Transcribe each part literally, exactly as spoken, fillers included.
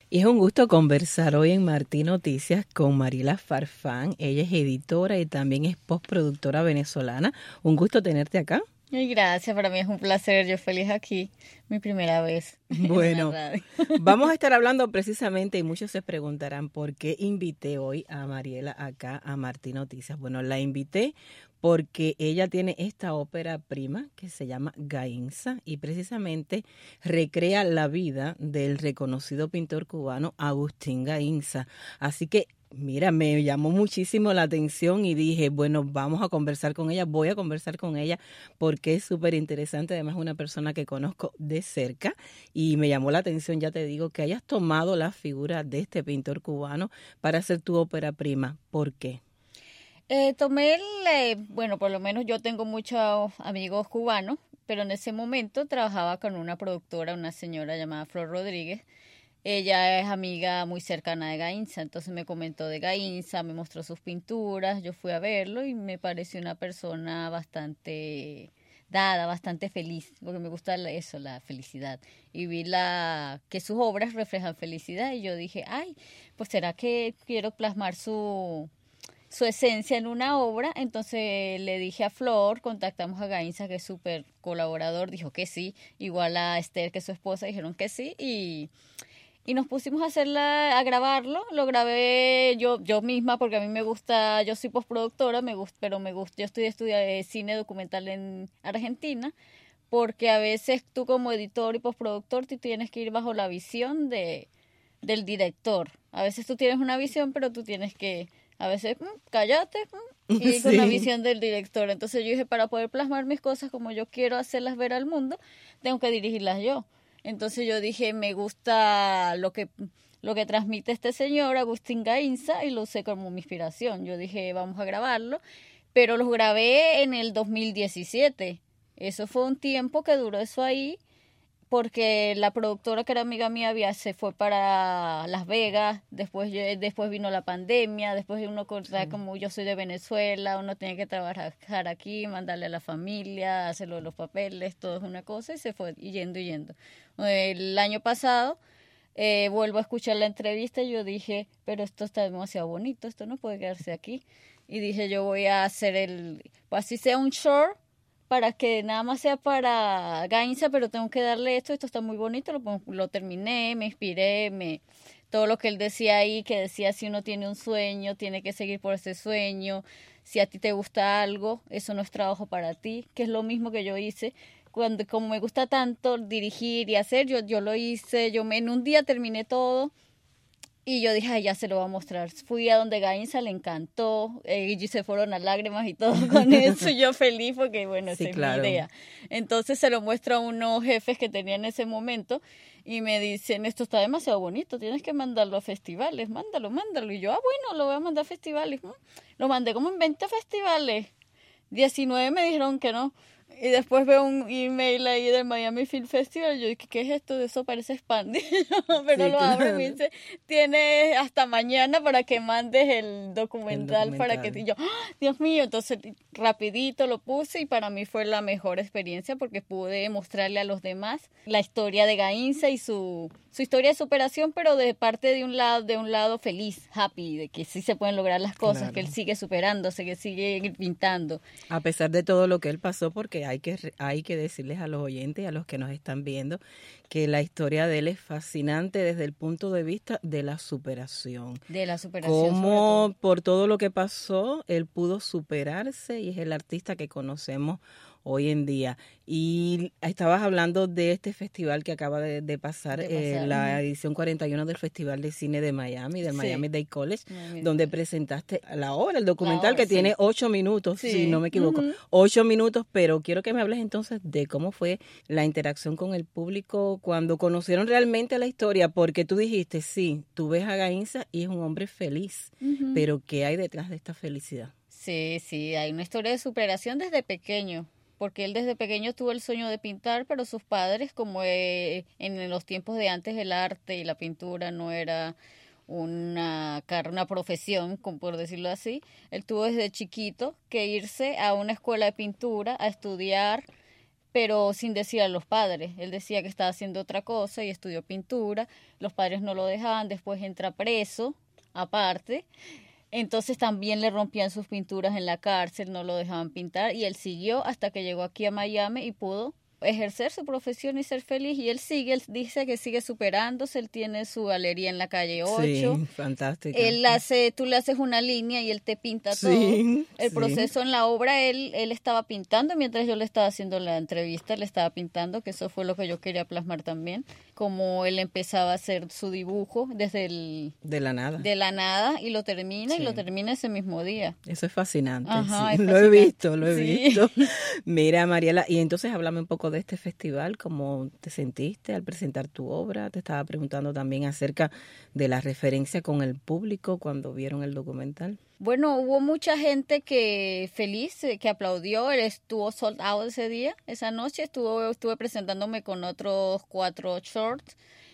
Y es un gusto conversar hoy en Martí Noticias con Mariela Farfán. Ella es editora y también es postproductora venezolana. Un gusto tenerte acá. Ay, gracias, para mí es un placer, yo feliz aquí, mi primera vez en la Bueno, radio. vamos a estar hablando precisamente y muchos se preguntarán por qué invité hoy a Mariela acá a Martí Noticias. Bueno, la invité porque ella tiene esta ópera prima que se llama Gaínza y precisamente recrea la vida del reconocido pintor cubano Agustín Gaínza. Así que mira, me llamó muchísimo la atención y dije, bueno, vamos a conversar con ella, voy a conversar con ella porque es súper interesante, además es una persona que conozco de cerca y me llamó la atención, ya te digo, que hayas tomado la figura de este pintor cubano para hacer tu ópera prima. ¿Por qué? Eh, tomé el, eh, bueno, por lo menos yo tengo muchos amigos cubanos, pero en ese momento trabajaba con una productora, una señora llamada Flor Rodríguez. Ella es amiga muy cercana de Gaínza, entonces me comentó de Gaínza, me mostró sus pinturas, yo fui a verlo y me pareció una persona bastante dada, bastante feliz, porque me gusta eso, la felicidad. Y vi la que sus obras reflejan felicidad y yo dije, ay, pues será que quiero plasmar su su esencia en una obra. Entonces le dije a Flor, contactamos a Gaínza, que es súper colaborador, dijo que sí, igual a Esther, que es su esposa, dijeron que sí, y y nos pusimos a hacerla, a grabarlo. Lo grabé yo yo misma porque a mí me gusta, yo soy postproductora, me gusta, pero me gusta, yo estoy estudiando cine documental en Argentina, porque a veces tú como editor y postproductor tú tienes que ir bajo la visión de del director. A veces tú tienes una visión, pero tú tienes que a veces mm, cállate mm, y con la Sí. visión del director. Entonces yo dije, para poder plasmar mis cosas como yo quiero hacerlas ver al mundo, tengo que dirigirlas yo. Entonces yo dije, me gusta lo que lo que transmite este señor, Agustín Gaínza, y lo usé como mi inspiración. Yo dije, vamos a grabarlo, pero los grabé en el dos mil diecisiete. Eso fue un tiempo que duró eso ahí, porque la productora que era amiga mía había, se fue para Las Vegas, después yo- después vino la pandemia, después uno, co- Sí. como yo soy de Venezuela, uno tiene que trabajar aquí, mandarle a la familia, hacerlo los papeles, todo es una cosa, y se fue y yendo y yendo. El año pasado eh, vuelvo a escuchar la entrevista y yo dije, pero esto está demasiado bonito, esto no puede quedarse aquí. Y dije, yo voy a hacer el, pues así sea un short, para que nada más sea para Gainza, pero tengo que darle esto, esto está muy bonito, lo, lo terminé, me inspiré, me todo lo que él decía ahí, que decía si uno tiene un sueño, tiene que seguir por ese sueño, si a ti te gusta algo, eso no es trabajo para ti, que es lo mismo que yo hice. Cuando, como me gusta tanto dirigir y hacer, yo, yo lo hice, yo me, en un día terminé todo y yo dije, ay, ya se lo voy a mostrar. Fui a donde Gainza, le encantó, eh, y se fueron las lágrimas y todo con eso. Y yo feliz porque, bueno, esa Sí, es mi claro. idea. Entonces se lo muestro a unos jefes que tenía en ese momento y me dicen, esto está demasiado bonito, tienes que mandarlo a festivales, mándalo, mándalo. Y yo, ah, bueno, lo voy a mandar a festivales. Mm. Lo mandé como en veinte festivales. Diecinueve me dijeron que no. Y después veo un email ahí del Miami Film Festival. Yo dije, ¿qué es esto? De eso parece spam. Pero Sí, lo abro y me claro. dice, tienes hasta mañana para que mandes el El documental para que... Y documental. yo, ¡ah! Dios mío, entonces rapidito lo puse y para mí fue la mejor experiencia porque pude mostrarle a los demás la historia de Gaínza y su, su historia de superación, pero de parte de un lado, de un lado feliz, happy, de que sí se pueden lograr las cosas, que él Claro. sigue superándose, que sigue pintando. A pesar de todo lo que él pasó, porque hay que, re- hay que decirles a los oyentes y a los que nos están viendo que la historia de él es fascinante desde el punto de vista de la superación. De la superación sobre todo. Cómo por todo lo que pasó, él pudo superarse y es el artista que conocemos hoy en día. Y estabas hablando de este festival que acaba de, de pasar, De eh, pasar. la Ujú. edición cuarenta y uno del Festival de Cine de Miami, del Sí. Miami Dade College, Miami donde Dade. presentaste la obra, el La documental obra, que sí. tiene ocho minutos, si no Sí. me equivoco, Ujú. ocho minutos, pero quiero que me hables entonces de cómo fue la interacción con el público cuando conocieron realmente la historia, porque tú dijiste, sí, tú ves a Gainza y es un hombre feliz, Ujú. pero ¿qué hay detrás de esta felicidad? Sí, sí, hay una historia de superación desde pequeño, porque él desde pequeño tuvo el sueño de pintar, pero sus padres, como eh, en los tiempos de antes el arte y la pintura no era una, car- una profesión, como por decirlo así, él tuvo desde chiquito que irse a una escuela de pintura a estudiar pero sin decir a los padres. Él decía que estaba haciendo otra cosa y estudió pintura. Los padres no lo dejaban, después entra preso, aparte. Entonces también le rompían sus pinturas en la cárcel, no lo dejaban pintar y él siguió hasta que llegó aquí a Miami y pudo ejercer su profesión y ser feliz. Y él sigue, él dice que sigue superándose, él tiene su galería en la calle ocho. Sí, fantástico. Él hace, tú le haces una línea y él te pinta sí, todo. El sí. proceso en la obra, él, él estaba pintando mientras yo le estaba haciendo la entrevista, le estaba pintando, que eso fue lo que yo quería plasmar también. Como él empezaba a hacer su dibujo desde el... De la nada. De la nada y lo termina sí. y lo termina ese mismo día. Eso es fascinante. Ajá, sí. es Lo fascinante. he visto, lo he sí. visto. Mira, Mariela, y entonces háblame un poco de este festival, ¿cómo te sentiste al presentar tu obra? Te estaba preguntando también acerca de la referencia con el público cuando vieron el documental. Bueno, hubo mucha gente que feliz, que aplaudió, él estuvo sold out ese día, esa noche, estuvo, estuve presentándome con otros cuatro shorts,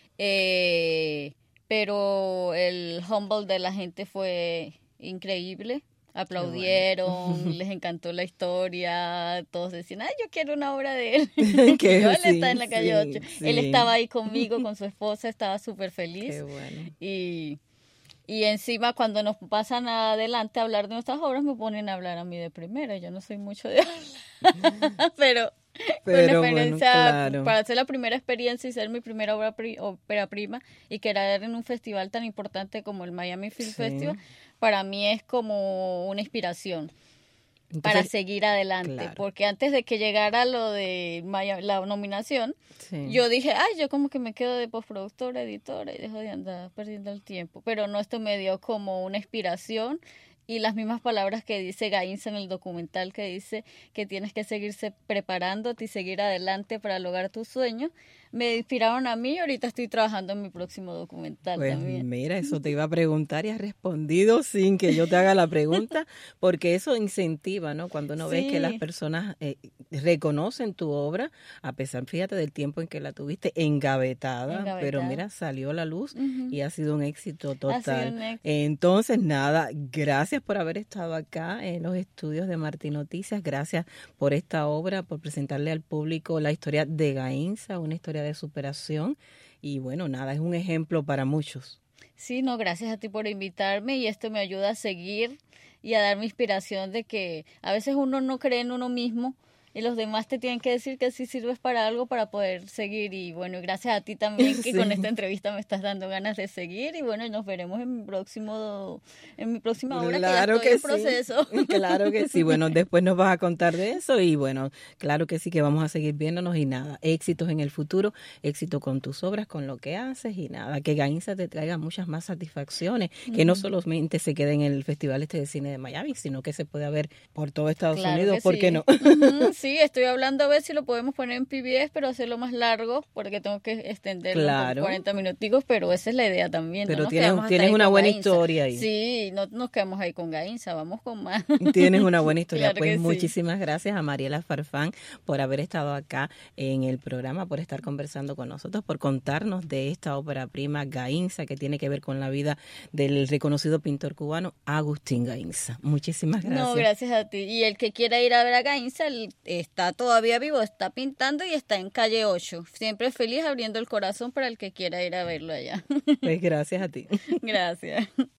eh, pero el humble de la gente fue increíble. Aplaudieron, bueno. Les encantó la historia, todos decían, ay, yo quiero una obra de él. Qué, yo, él sí, está en la calle sí, ocho. Sí. Él estaba ahí conmigo, con su esposa, estaba súper feliz. Qué bueno. Y, y encima cuando nos pasan adelante a hablar de nuestras obras, me ponen a hablar a mí de primera. Yo no soy mucho de hablar, pero... Pero una experiencia, bueno, claro. Para hacer la primera experiencia y ser mi primera obra pri, ópera prima y quedar en un festival tan importante como el Miami Film sí. Festival, para mí es como una inspiración. Entonces, para seguir adelante, claro. Porque antes de que llegara lo de Miami, la nominación, sí. Yo dije, ay, yo como que me quedo de postproductora, editora y dejo de andar perdiendo el tiempo, pero no, esto me dio como una inspiración. Y las mismas palabras que dice Gainza en el documental, que dice que tienes que seguirse preparándote y seguir adelante para lograr tus sueños, me inspiraron a mí y ahorita estoy trabajando en mi próximo documental pues también. Mira, eso te iba a preguntar y has respondido sin que yo te haga la pregunta, porque eso incentiva, ¿no? Cuando uno sí. ve que las personas eh, reconocen tu obra, a pesar, fíjate, del tiempo en que la tuviste engavetada, engavetada. Pero mira, salió a la luz uh-huh. y ha sido un éxito total. Un éxito. Entonces, nada, gracias por haber estado acá en los estudios de Martín Noticias, gracias por esta obra, por presentarle al público la historia de Gainza, una historia de superación y bueno, nada, es un ejemplo para muchos. Sí, no, gracias a ti por invitarme y esto me ayuda a seguir y a darme inspiración de que a veces uno no cree en uno mismo y los demás te tienen que decir que sí sirves para algo para poder seguir y bueno, gracias a ti también que sí. Con esta entrevista me estás dando ganas de seguir y bueno, nos veremos en mi próximo en mi próxima obra claro que ya estoy que en proceso. Sí. Claro que sí, bueno, después nos vas a contar de eso y bueno, claro que sí que vamos a seguir viéndonos y nada, éxitos en el futuro, éxito con tus obras, con lo que haces y nada, que Gainza te traiga muchas más satisfacciones, mm. que no solamente se quede en el Festival este de Cine de Miami, sino que se pueda ver por todo Estados claro Unidos, ¿por sí. qué no? Uh-huh, sí, estoy hablando a ver si lo podemos poner en P B S, pero hacerlo más largo, porque tengo que extenderlo claro. por cuarenta minuticos, pero esa es la idea también. Pero no tienes, tienes una buena Gainza. Historia ahí. Sí, no nos quedamos ahí con Gainza, vamos con más. Tienes una buena historia. Claro pues sí. Muchísimas gracias a Mariela Farfán por haber estado acá en el programa, por estar conversando con nosotros, por contarnos de esta ópera prima Gainza, que tiene que ver con la vida del reconocido pintor cubano Agustín Gainza. Muchísimas gracias. No, gracias a ti. Y el que quiera ir a ver a Gainza está todavía vivo, está pintando y está en calle ocho. Siempre feliz abriendo el corazón para el que quiera ir a verlo allá. Pues gracias a ti. Gracias.